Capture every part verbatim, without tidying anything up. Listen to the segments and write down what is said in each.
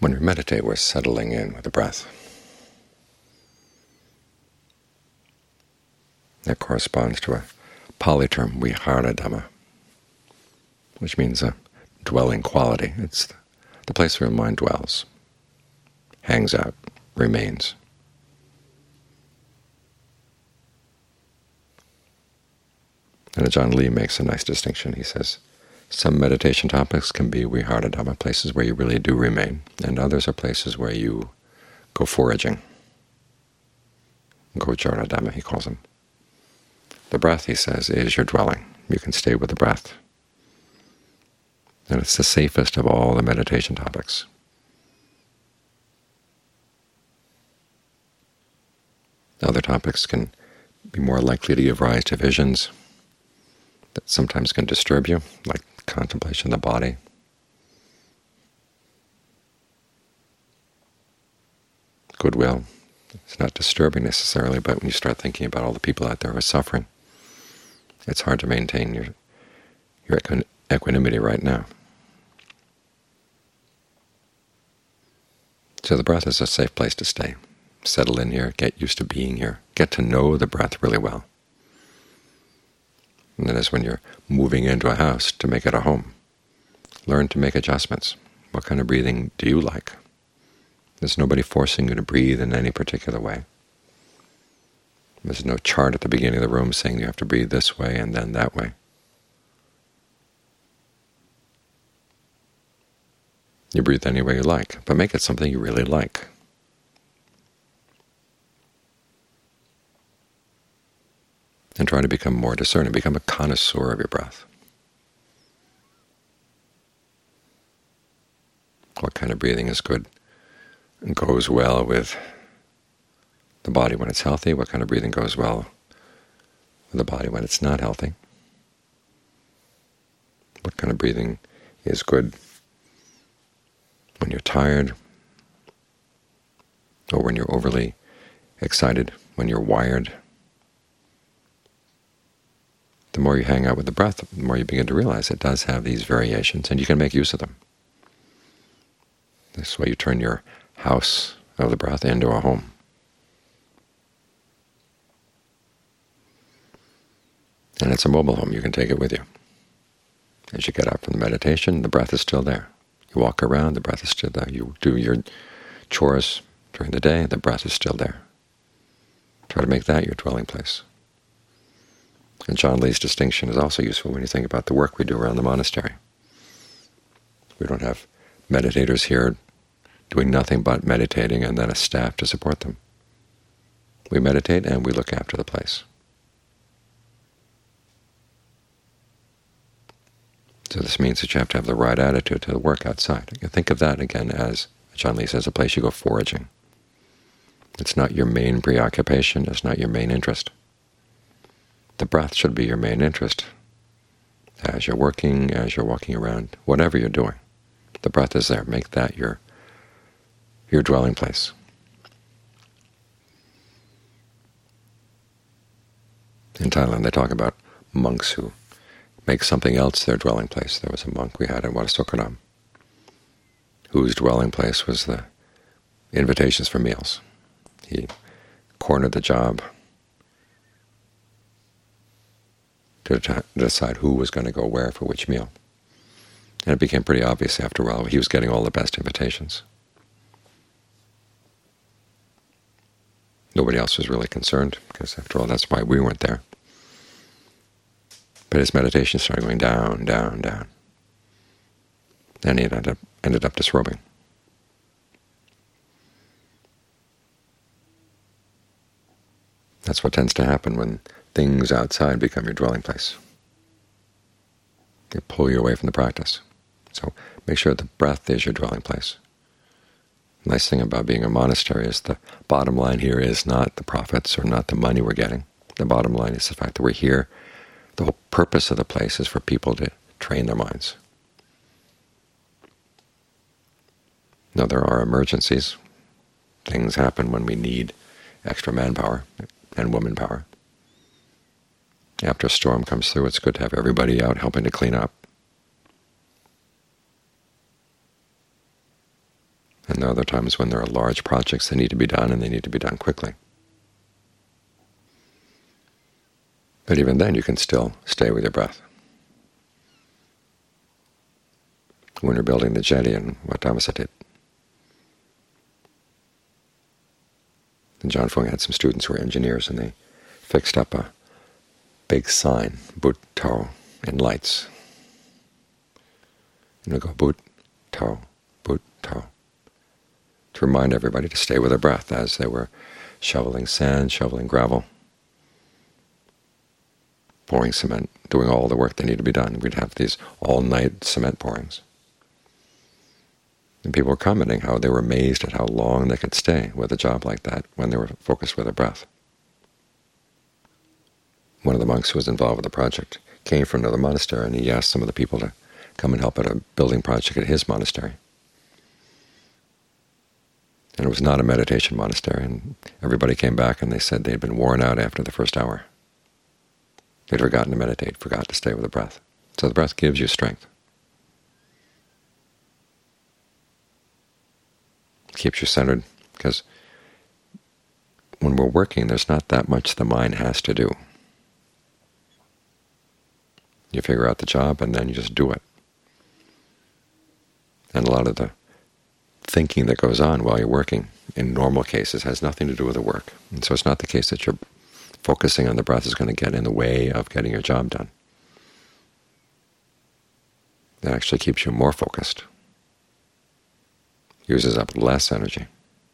When we meditate, we're settling in with the breath. That corresponds to a Pali term, Viharadhamma, which means a dwelling quality. It's the place where the mind dwells, hangs out, remains. And Ajaan Lee makes a nice distinction. He says, some meditation topics can be Viharadhamma, places where you really do remain, and others are places where you go foraging. Gocharadhamma, he calls them. The breath, he says, is your dwelling. You can stay with the breath. And it's the safest of all the meditation topics. Other topics can be more likely to give rise to visions that sometimes can disturb you, like contemplation of the body. Goodwill. It's not disturbing necessarily, but when you start thinking about all the people out there who are suffering, it's hard to maintain your, your equanimity right now. So the breath is a safe place to stay. Settle in here, get used to being here, get to know the breath really well. And that is when you're moving into a house to make it a home. Learn to make adjustments. What kind of breathing do you like? There's nobody forcing you to breathe in any particular way. There's no chart at the beginning of the room saying you have to breathe this way and then that way. You breathe any way you like, but make it something you really like. And try to become more discerning, become a connoisseur of your breath. What kind of breathing is good and goes well with the body when it's healthy? What kind of breathing goes well with the body when it's not healthy? What kind of breathing is good when you're tired, or when you're overly excited, when you're wired? The more you hang out with the breath, the more you begin to realize it does have these variations, and you can make use of them. This way you turn your house of the breath into a home. And it's a mobile home. You can take it with you. As you get up from the meditation, the breath is still there. You walk around, the breath is still there. You do your chores during the day, the breath is still there. Try to make that your dwelling place. And Ajaan Lee's distinction is also useful when you think about the work we do around the monastery. We don't have meditators here doing nothing but meditating and then a staff to support them. We meditate and we look after the place. So this means that you have to have the right attitude to the work outside. You think of that again as, Ajaan Lee says, a place you go foraging. It's not your main preoccupation. It's not your main interest. The breath should be your main interest. As you're working, as you're walking around, whatever you're doing, the breath is there. Make that your, your dwelling place. In Thailand, they talk about monks who make something else their dwelling place. There was a monk we had in Wat Sukaram whose dwelling place was the invitations for meals. He cornered the job to decide who was going to go where for which meal. And it became pretty obvious after a while he was getting all the best invitations. Nobody else was really concerned, because after all, that's why we weren't there. But his meditation started going down, down, down. And he ended up, ended up disrobing. That's what tends to happen when things outside become your dwelling place. They pull you away from the practice. So make sure the breath is your dwelling place. The nice thing about being a monastery is the bottom line here is not the profits or not the money we're getting. The bottom line is the fact that we're here. The whole purpose of the place is for people to train their minds. Now, there are emergencies. Things happen when we need extra manpower and woman power. After a storm comes through, it's good to have everybody out helping to clean up. And are other times when there are large projects that need to be done, and they need to be done quickly. But even then, you can still stay with your breath. When you're building the jetty in Wat Tamasatit, and John Fung had some students who were engineers, and they fixed up a big sign, Boot Tao, in lights. And they go, Boot Tao, Boot Tao, to remind everybody to stay with their breath as they were shoveling sand, shoveling gravel, pouring cement, doing all the work that needed to be done. We'd have these all-night cement pourings. And people were commenting how they were amazed at how long they could stay with a job like that when they were focused with their breath. One of the monks who was involved with the project came from another monastery, and he asked some of the people to come and help at a building project at his monastery. And it was not a meditation monastery, and everybody came back and they said they'd been worn out after the first hour. They'd forgotten to meditate, forgot to stay with the breath. So the breath gives you strength. It keeps you centered, because when we're working, there's not that much the mind has to do. You figure out the job, and then you just do it. And a lot of the thinking that goes on while you're working, in normal cases, has nothing to do with the work. And so it's not the case that you're focusing on the breath is going to get in the way of getting your job done. It actually keeps you more focused, uses up less energy.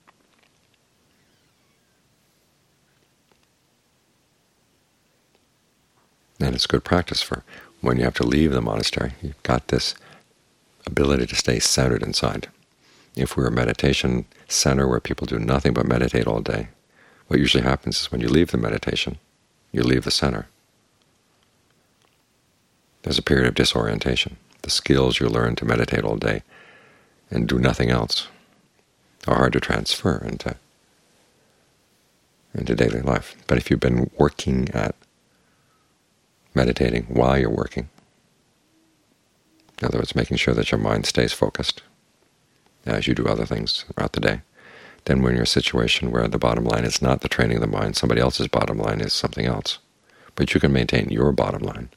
And it's good practice for when you have to leave the monastery. You've got this ability to stay centered inside. If we're a meditation center where people do nothing but meditate all day, what usually happens is when you leave the meditation, you leave the center. There's a period of disorientation. The skills you learn to meditate all day and do nothing else are hard to transfer into, into daily life. But if you've been working at meditating while you're working, in other words, making sure that your mind stays focused as you do other things throughout the day, then when you're in a situation where the bottom line is not the training of the mind, somebody else's bottom line is something else, but you can maintain your bottom line.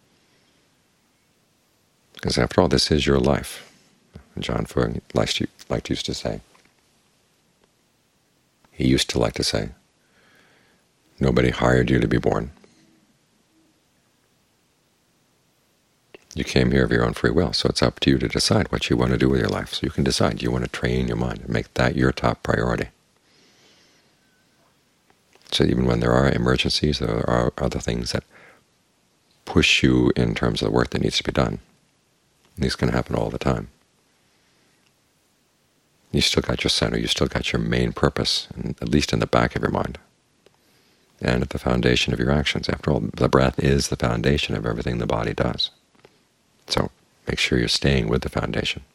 Because after all, this is your life. John Fung liked to used to say, he used to like to say, nobody hired you to be born. You came here of your own free will, so it's up to you to decide what you want to do with your life. So you can decide you want to train your mind and make that your top priority. So even when there are emergencies, there are other things that push you in terms of the work that needs to be done. And these can happen all the time. You still got your center, you still got your main purpose, and at least in the back of your mind, and at the foundation of your actions. After all, the breath is the foundation of everything the body does. So make sure you're staying with the foundation.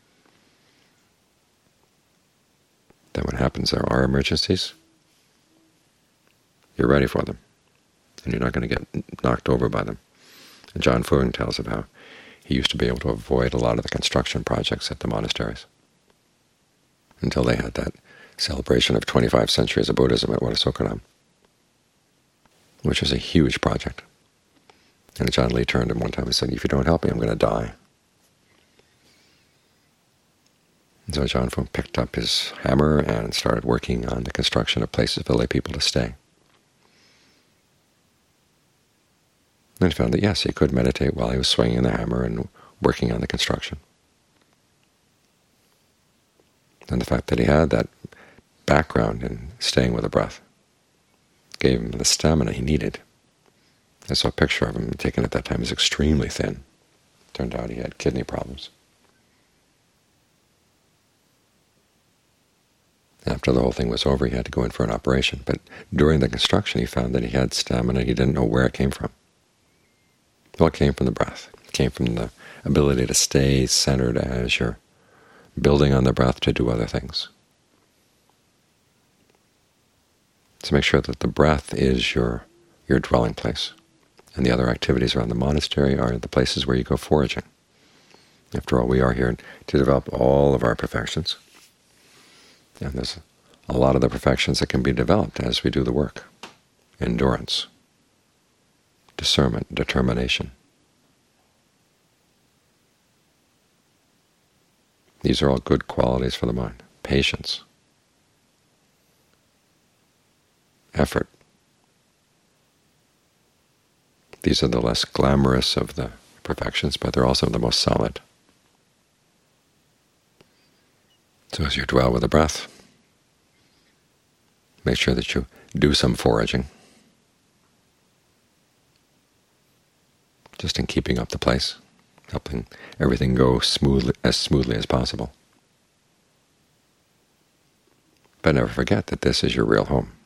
Then what happens, there are emergencies, you're ready for them, and you're not going to get knocked over by them. And John Fung tells of how he used to be able to avoid a lot of the construction projects at the monasteries until they had that celebration of twenty-five centuries of Buddhism at Wat Sokonam, which was a huge project. And John Lee turned to him one time and said, if you don't help me, I'm going to die. And so John Fung picked up his hammer and started working on the construction of places for lay people to stay. And he found that, yes, he could meditate while he was swinging the hammer and working on the construction. And the fact that he had that background in staying with the breath gave him the stamina he needed. I saw a picture of him taken at that time. He was extremely thin. Turned out he had kidney problems. After the whole thing was over, he had to go in for an operation. But during the construction, he found that he had stamina. He didn't know where it came from. Well, it came from the breath. It came from the ability to stay centered as you're building on the breath to do other things. So make sure that the breath is your, your dwelling place. And the other activities around the monastery are the places where you go foraging. After all, we are here to develop all of our perfections. And there's a lot of the perfections that can be developed as we do the work. Endurance, discernment, determination. These are all good qualities for the mind. Patience, effort. These are the less glamorous of the perfections, but they're also the most solid. So as you dwell with the breath, make sure that you do some foraging, just in keeping up the place, helping everything go smoothly, as smoothly as possible. But never forget that this is your real home.